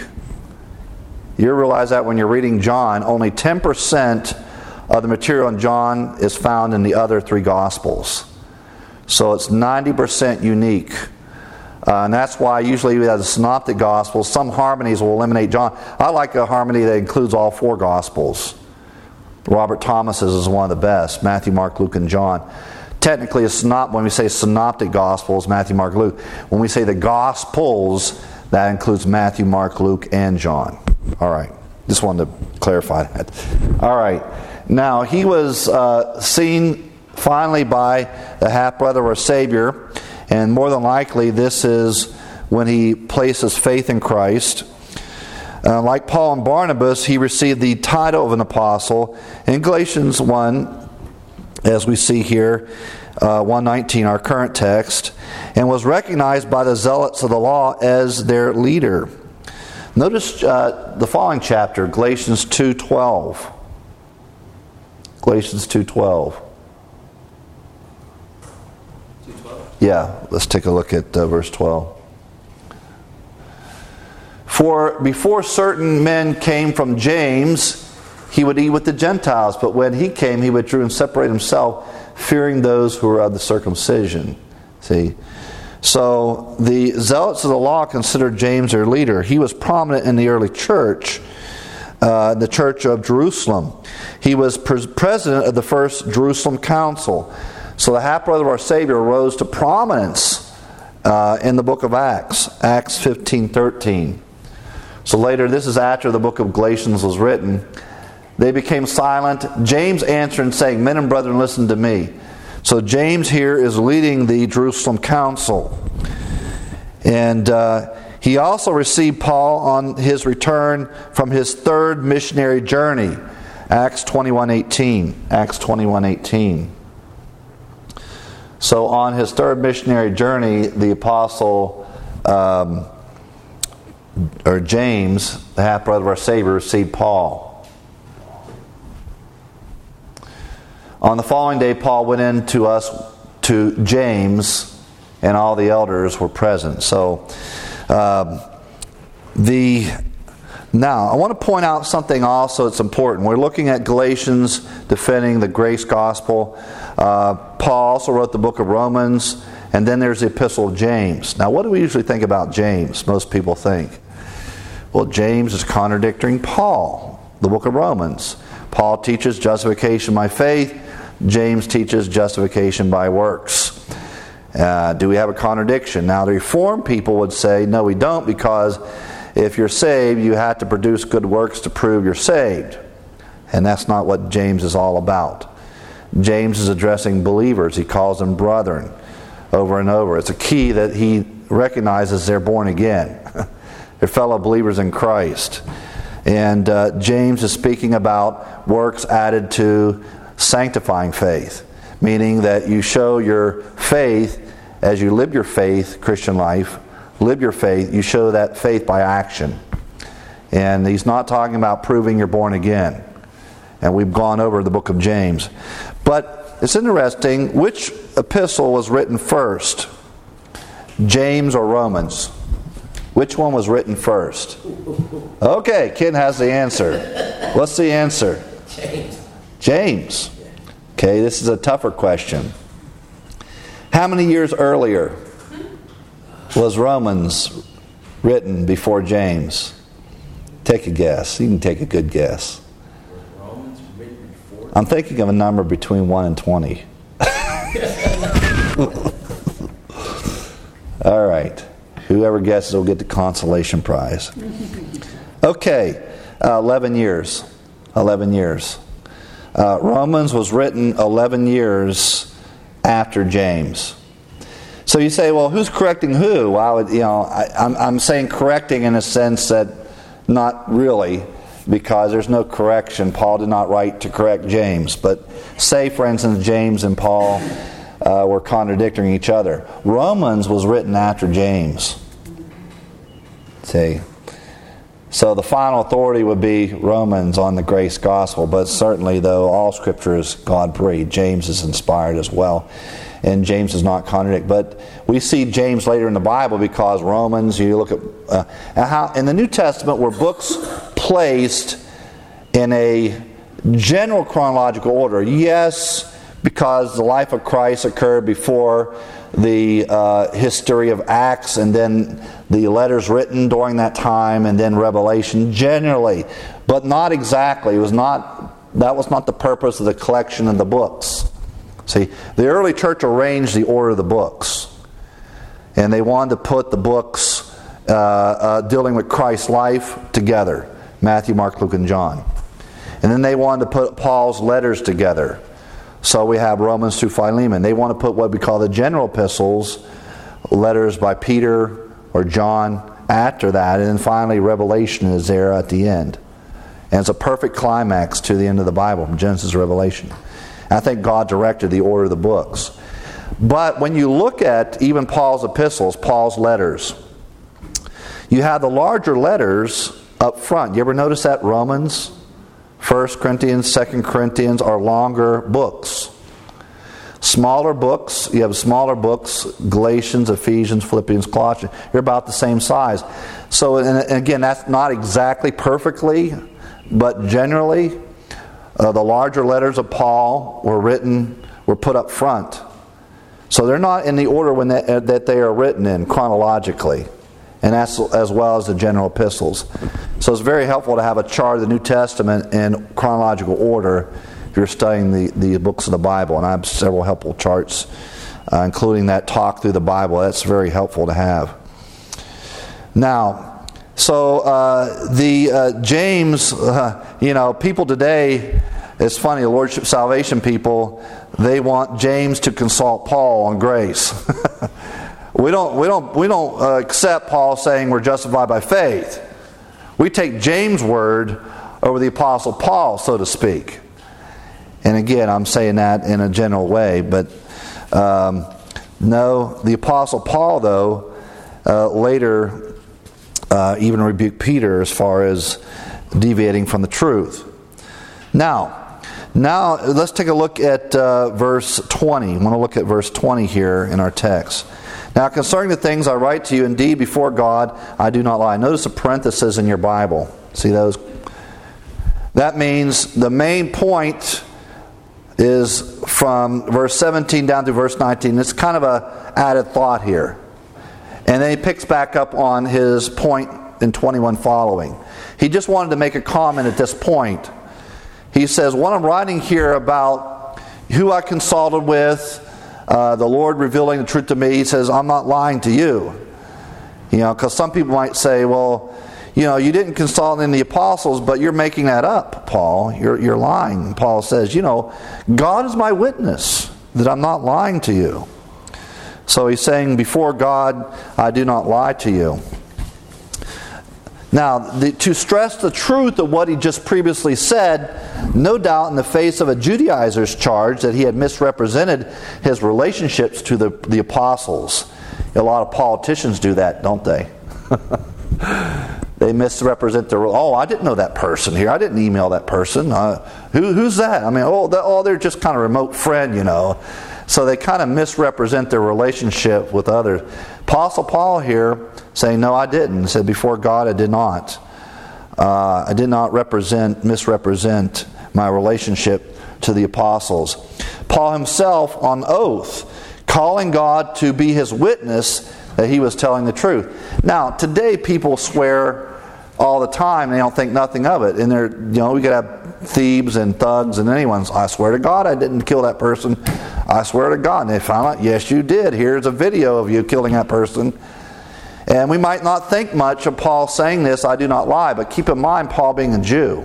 You realize that when you're reading John, only ten percent of the material in John is found in the other three Gospels. So it's ninety percent unique. Uh, and that's why usually we have the synoptic Gospels. Some harmonies will eliminate John. I like a harmony that includes all four Gospels. Robert Thomas's is one of the best. Matthew, Mark, Luke, and John. Technically, a synop- when we say synoptic Gospels, Matthew, Mark, Luke. When we say the Gospels, that includes Matthew, Mark, Luke, and John. All right. Just wanted to clarify that. All right. Now, he was uh, seen finally by the half-brother of our Savior. And more than likely, this is when he places faith in Christ. Uh, like Paul and Barnabas, he received the title of an apostle. In Galatians one, as we see here, uh, one nineteen, our current text, and was recognized by the zealots of the law as their leader. Notice uh, the following chapter, Galatians two twelve. Galatians two twelve. Yeah, let's take a look at uh, verse twelve. For before certain men came from James, he would eat with the Gentiles, but when he came, he withdrew and separated himself, fearing those who were of the circumcision. See, So the zealots of the law considered James their leader. He was prominent in the early church, uh, the church of Jerusalem. He was pres- president of the first Jerusalem council. So the half-brother of our Savior rose to prominence uh, in the book of Acts, Acts fifteen thirteen. So later, this is after the book of Galatians was written. They became silent. James answered saying, "Men and brethren, listen to me." So James here is leading the Jerusalem council. And uh, he also received Paul on his return from his third missionary journey. Acts twenty-one eighteen. Acts twenty-one eighteen. So on his third missionary journey, the apostle, um, or James, the half-brother of our Savior, received Paul. On the following day, Paul went in to us, to James, and all the elders were present. So, um, the now I want to point out something also that's important. We're looking at Galatians defending the grace gospel. Uh, Paul also wrote the book of Romans, and then there's the epistle of James. Now, what do we usually think about James? Most people think, well, James is contradicting Paul, the book of Romans. Paul teaches justification by faith. James teaches justification by works. Uh, do we have a contradiction? Now, the Reformed people would say, no, we don't, because if you're saved, you have to produce good works to prove you're saved. And that's not what James is all about. James is addressing believers. He calls them brethren over and over. It's a key that he recognizes they're born again. They're fellow believers in Christ. And uh, James is speaking about works added to sanctifying faith, meaning that you show your faith as you live your faith, Christian life, live your faith, you show that faith by action. And he's not talking about proving you're born again. And we've gone over the book of James. But it's interesting, which epistle was written first? James or Romans? Which one was written first? Okay, Ken has the answer. What's the answer? James. James. Okay, this is a tougher question. How many years earlier was Romans written before James? Take a guess. You can take a good guess. Romans written before? I'm thinking of a number between one and twenty. All right. Whoever guesses will get the consolation prize. Okay, uh, eleven years. eleven years. Uh, Romans was written eleven years after James. So you say, well, who's correcting who? Well, I would, you know, I, I'm, I'm saying correcting in a sense that not really, because there's no correction. Paul did not write to correct James. But say, for instance, James and Paul uh, were contradicting each other. Romans was written after James. See? So the final authority would be Romans on the grace gospel, but certainly, though, all Scripture is God-breathed. James is inspired as well, and James does not contradict. But we see James later in the Bible because Romans, you look at uh, how in the New Testament were books placed in a general chronological order. Yes, because the life of Christ occurred before the uh, history of Acts, and then the letters written during that time, and then Revelation generally, but not exactly. It was not that was not the purpose of the collection of the books. See, the early church arranged the order of the books, and they wanted to put the books uh, uh, dealing with Christ's life together: Matthew, Mark, Luke, and John. And then they wanted to put Paul's letters together. So we have Romans through Philemon. They want to put what we call the general epistles, letters by Peter or John after that. And then finally Revelation is there at the end. And it's a perfect climax to the end of the Bible, from Genesis to Revelation. And I think God directed the order of the books. But when you look at even Paul's epistles, Paul's letters, you have the larger letters up front. You ever notice that? Romans, First Corinthians, Second Corinthians are longer books. Smaller books, you have smaller books, Galatians, Ephesians, Philippians, Colossians, you're about the same size. So, and again, that's not exactly perfectly, but generally, uh, the larger letters of Paul were written, were put up front. So they're not in the order when they, uh, that they are written in chronologically, and that's as well as the general epistles. So it's very helpful to have a chart of the New Testament in chronological order if you're studying the, the books of the Bible. And I have several helpful charts, uh, including that talk through the Bible. That's very helpful to have. Now, so uh, the uh, James, uh, you know, people today, it's funny, the Lordship Salvation people, they want James to consult Paul on grace. we don't, we don't, we don't uh, accept Paul saying we're justified by faith. We take James' word over the Apostle Paul, so to speak. And again, I'm saying that in a general way, but um, no, the Apostle Paul, though, uh, later uh, even rebuked Peter as far as deviating from the truth. Now, now let's take a look at uh, verse twenty. I want to look at verse twenty here in our text. Now, concerning the things I write to you, indeed, before God, I do not lie. Notice the parenthesis in your Bible. See those? That means the main point is from verse seventeen down to verse nineteen. It's kind of a added thought here. And then he picks back up on his point in twenty-one following. He just wanted to make a comment at this point. He says, what I'm writing here about who I consulted with, uh, the Lord revealing the truth to me, he says, I'm not lying to you. You know, because some people might say, well, you know, you didn't consult in the apostles, but you're making that up, Paul. You're, you're lying. And Paul says, you know, God is my witness that I'm not lying to you. So he's saying, before God, I do not lie to you. Now, the, to stress the truth of what he just previously said, no doubt in the face of a Judaizer's charge that he had misrepresented his relationships to the, the apostles. A lot of politicians do that, don't they? They misrepresent their, oh, I didn't know that person here. I didn't email that person. Uh, who, who's that? I mean, oh, the, oh, they're just kind of remote friend, you know. So they kind of misrepresent their relationship with others. Apostle Paul here saying, no, I didn't. He said, before God, I did not. Uh, I did not represent, misrepresent my relationship to the apostles. Paul himself on oath, calling God to be his witness that he was telling the truth. Now, today people swear all the time. They don't think nothing of it. And they're, you know, we could have thieves and thugs and anyone's, I swear to God I didn't kill that person. I swear to God. And they found out, yes, you did. Here's a video of you killing that person. And we might not think much of Paul saying this, I do not lie. But keep in mind, Paul being a Jew.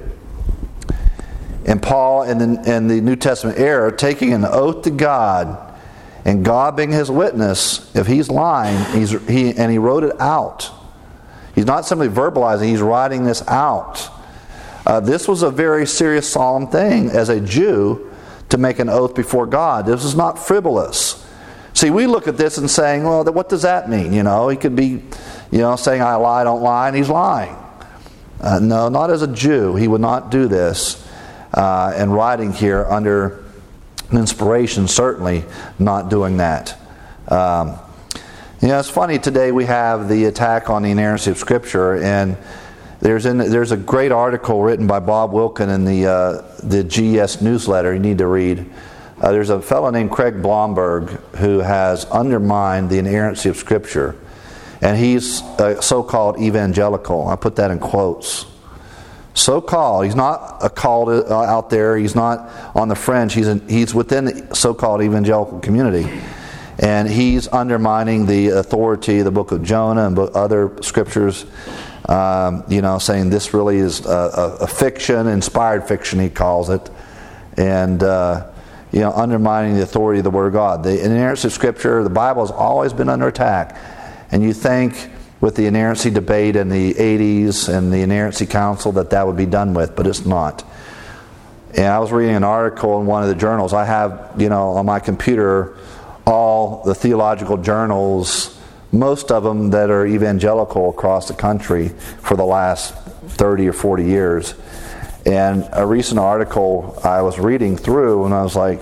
And Paul in the, in the New Testament era taking an oath to God, and God being his witness, if he's lying, he's, he and he wrote it out. He's not simply verbalizing, he's writing this out. Uh, this was a very serious, solemn thing as a Jew to make an oath before God. This is not frivolous. See, we look at this and saying, well, what does that mean? You know, he could be, you know, saying I lie, don't lie, and he's lying. Uh, no, not as a Jew. He would not do this. Uh, and writing here under inspiration, certainly not doing that. Um, you know, it's funny, today we have the attack on the inerrancy of Scripture, and there's in, there's a great article written by Bob Wilkin in the uh, the G E S newsletter you need to read. Uh, there's a fellow named Craig Blomberg who has undermined the inerrancy of Scripture, and he's a so-called evangelical. I put that in quotes. So-called. He's not a called out there. He's not on the fringe. He's in, he's within the so-called evangelical community. And he's undermining the authority of the book of Jonah and other scriptures, um, you know, saying this really is a, a, a fiction, inspired fiction, he calls it. And, uh, you know, undermining the authority of the Word of God. The inerrancy of Scripture, the Bible has always been under attack. And you think with the inerrancy debate in the eighties and the inerrancy council that that would be done with, but it's not. And I was reading an article in one of the journals. I have, you know, on my computer all the theological journals, most of them that are evangelical across the country for the last thirty or forty years. And a recent article I was reading through, and I was like,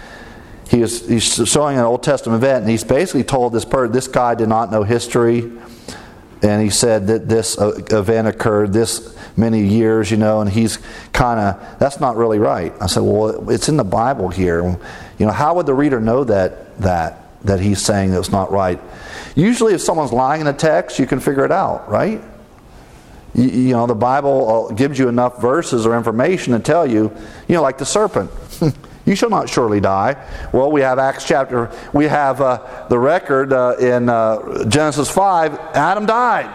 he was, he's showing an Old Testament event, and he's basically told this person, this guy did not know history. And he said that this event occurred this many years, you know, and he's kind of, that's not really right. I said, well, it's in the Bible here. You know, how would the reader know that? that? that he's saying that's not right. Usually if someone's lying in a text, you can figure it out, right? You, you know, the Bible gives you enough verses or information to tell you, you know, like the serpent. You shall not surely die. Well, we have Acts chapter, we have uh, the record uh, in uh, Genesis five, Adam died.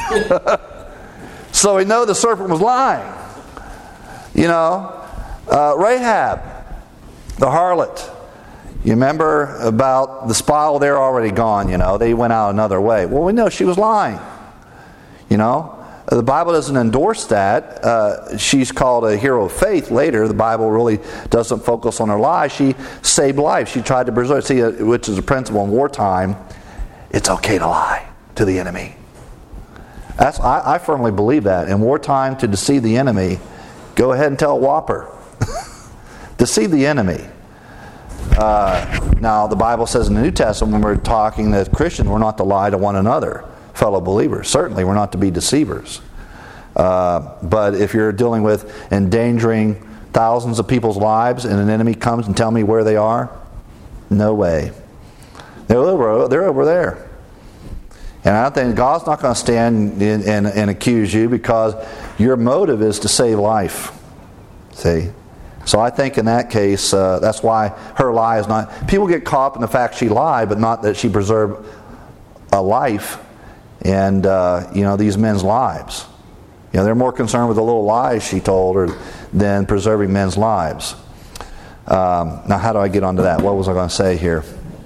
So we know the serpent was lying. You know, uh, Rahab, the harlot. You remember about the spoil, they're already gone, you know. They went out another way. Well, we know she was lying. You know, the Bible doesn't endorse that. Uh, she's called a hero of faith later. The Bible really doesn't focus on her lies. She saved life. She tried to preserve. See, uh, which is a principle in wartime. It's okay to lie to the enemy. That's I, I firmly believe that. In wartime, to deceive the enemy, go ahead and tell a whopper. Deceive the enemy. Uh, now, the Bible says in the New Testament, when we're talking as Christians, we're not to lie to one another, fellow believers. Certainly, we're not to be deceivers. Uh, but if you're dealing with endangering thousands of people's lives and an enemy comes and tell me where they are, no way. They're over, they're over there. And I think God's not going to stand in, and, and accuse you because your motive is to save life. See? So I think in that case, uh, that's why her lie is not... People get caught up in the fact she lied, but not that she preserved a life and, uh, you know, these men's lives. You know, they're more concerned with the little lies she told her than preserving men's lives. Um, now, how do I get onto that? What was I going to say here?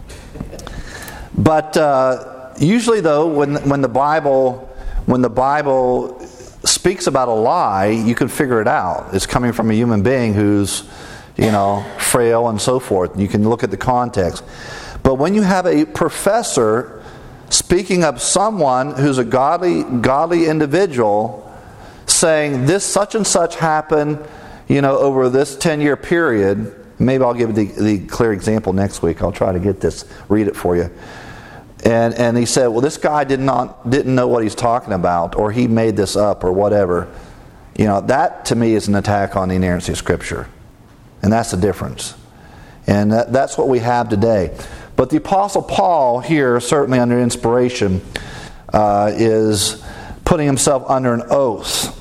But uh, usually, though, when when the Bible when the Bible speaks about a lie, you can figure it out. It's coming from a human being who's, you know, frail and so forth. You can look at the context. But when you have a professor speaking of someone who's a godly, godly individual, saying this such and such happened, you know, over this ten-year period. Maybe I'll give the, the clear example next week. I'll try to get this, read it for you. And and he said, well, this guy did not didn't know what he's talking about, or he made this up, or whatever. You know, that to me is an attack on the inerrancy of Scripture. And that's the difference. And that, that's what we have today. But the Apostle Paul here, certainly under inspiration, uh, is putting himself under an oath.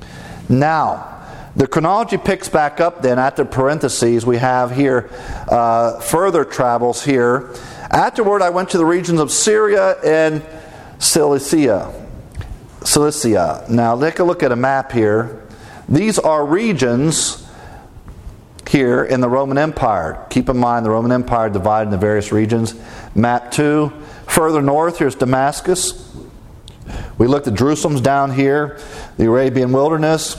Now, the chronology picks back up then at the parentheses. We have here uh, further travels here. Afterward, I went to the regions of Syria and Cilicia. Cilicia. Now, take a look at a map here. These are regions here in the Roman Empire. Keep in mind the Roman Empire divided into various regions. Map two. Further north, here's Damascus. We looked at Jerusalem's down here, the Arabian wilderness.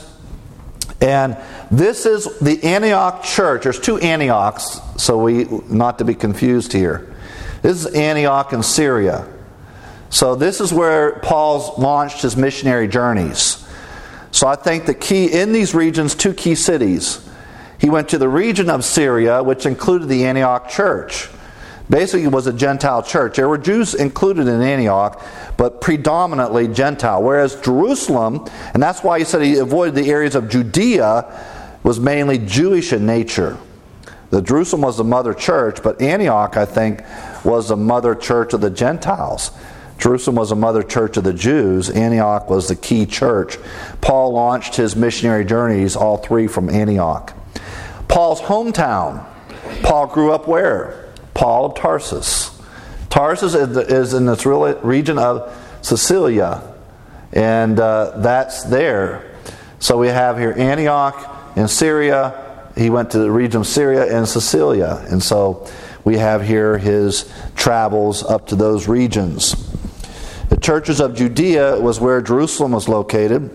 And this is the Antioch church. There's two Antiochs, so we not to be confused here. This is Antioch in Syria. So this is where Paul's launched his missionary journeys. So I think the key in these regions, two key cities. He went to the region of Syria, which included the Antioch church. Basically, it was a Gentile church. There were Jews included in Antioch, but predominantly Gentile. Whereas Jerusalem, and that's why he said he avoided the areas of Judea, was mainly Jewish in nature. The Jerusalem was the mother church, but Antioch, I think, was the mother church of the Gentiles. Jerusalem was the mother church of the Jews. Antioch was the key church. Paul launched his missionary journeys, all three from Antioch. Paul's hometown. Paul grew up where? Paul of Tarsus. Tarsus is in this region of Sicilia, and uh, that's there. So we have here Antioch in Syria. He went to the region of Syria and Sicilia, and so we have here his travels up to those regions. The churches of Judea was where Jerusalem was located.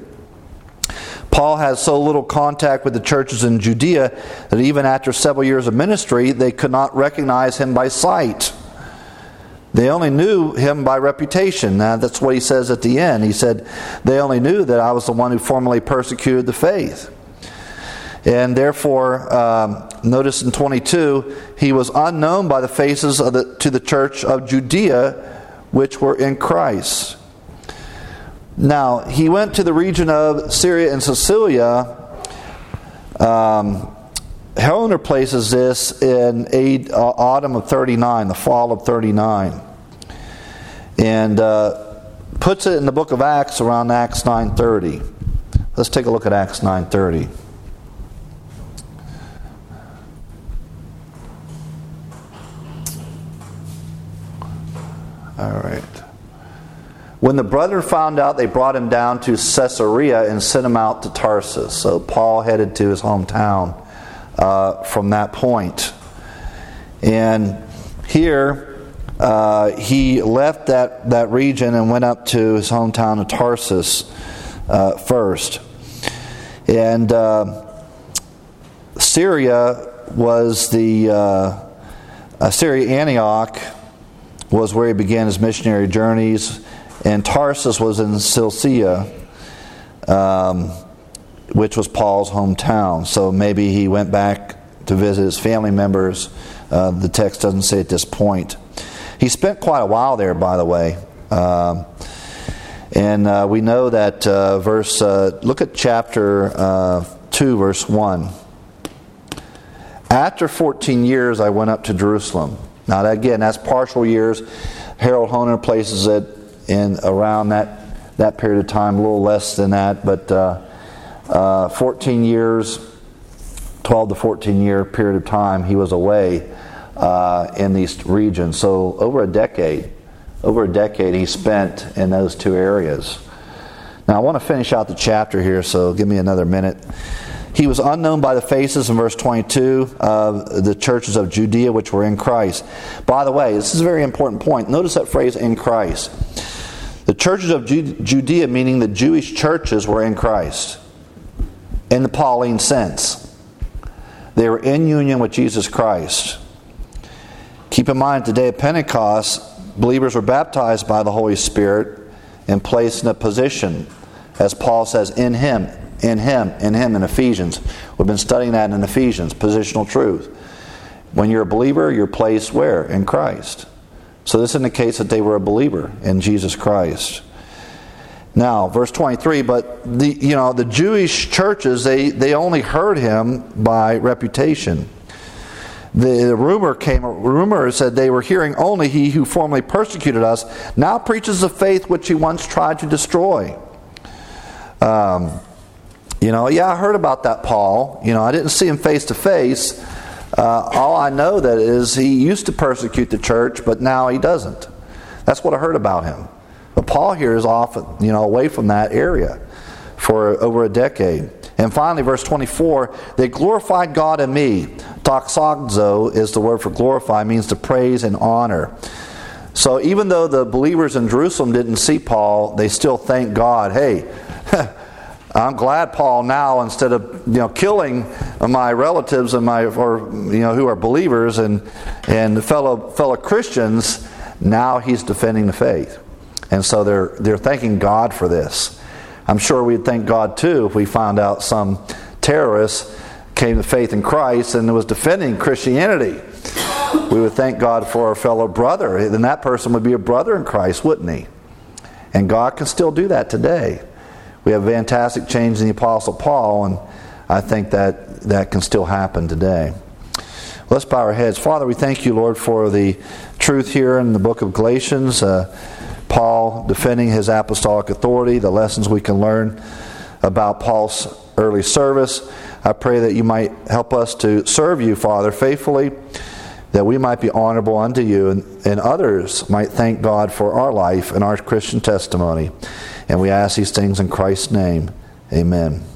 Paul has so little contact with the churches in Judea that even after several years of ministry, they could not recognize him by sight. They only knew him by reputation. Now, that's what he says at the end. He said, they only knew that I was the one who formerly persecuted the faith. And therefore, um, notice in twenty-two, he was unknown by the faces of the, to the church of Judea, which were in Christ. Now, he went to the region of Syria and Cilicia, um, Helner places this in eight, uh, autumn of thirty-nine, the fall of thirty-nine. And uh, puts it in the book of Acts around Acts nine thirty. Let's take a look at Acts nine thirty. All right. When the brethren found out, they brought him down to Caesarea and sent him out to Tarsus. So Paul headed to his hometown uh, from that point. And here uh, he left that, that region and went up to his hometown of Tarsus uh, first. And uh, Syria was the uh, uh, Syria, Antioch was where he began his missionary journeys. And Tarsus was in Cilicia, um, which was Paul's hometown. So maybe he went back to visit his family members. Uh, the text doesn't say at this point. He spent quite a while there, by the way. Um, and uh, we know that uh, verse, uh, look at chapter uh, two, verse one. After fourteen years, I went up to Jerusalem. Now, again, that's partial years. Harold Hoehner places it in around that that period of time, a little less than that, but uh, uh, fourteen years, twelve to fourteen year period of time, he was away uh, in these regions. So over a decade, over a decade he spent in those two areas. Now I want to finish out the chapter here, so give me another minute. He was unknown by the faces in verse twenty-two of the churches of Judea which were in Christ. By the way, this is a very important point. Notice that phrase, in Christ. The churches of Judea, meaning the Jewish churches, were in Christ. In the Pauline sense. They were in union with Jesus Christ. Keep in mind, today at Pentecost, believers were baptized by the Holy Spirit and placed in a position, as Paul says, in Him. In Him, in Him in Ephesians. We've been studying that in Ephesians, positional truth. When you're a believer, you're placed where? In Christ. So this indicates that they were a believer in Jesus Christ. Now, verse twenty-three, but the you know the Jewish churches, they, they only heard him by reputation. The, the rumor came rumor said they were hearing only he who formerly persecuted us now preaches the faith which he once tried to destroy. Um You know, yeah, I heard about that Paul. You know, I didn't see him face to face. Uh, all I know that is he used to persecute the church, but now he doesn't. That's what I heard about him. But Paul here is off, you know, away from that area for over a decade. And finally, verse twenty-four, they glorified God in me. Doxazo is the word for glorify, means to praise and honor. So even though the believers in Jerusalem didn't see Paul, they still thank God. Hey, I'm glad Paul now, instead of you know killing my relatives and my or you know who are believers and and fellow fellow Christians, now he's defending the faith, and so they're they're thanking God for this. I'm sure we'd thank God too if we found out some terrorist came to faith in Christ and was defending Christianity. We would thank God for our fellow brother. Then that person would be a brother in Christ, wouldn't he? And God can still do that today. We have fantastic change in the Apostle Paul, and I think that that can still happen today. Let's bow our heads. Father, we thank you, Lord, for the truth here in the book of Galatians. Uh, Paul defending his apostolic authority, the lessons we can learn about Paul's early service. I pray that you might help us to serve you, Father, faithfully, that we might be honorable unto you, and, and others might thank God for our life and our Christian testimony. And we ask these things in Christ's name. Amen.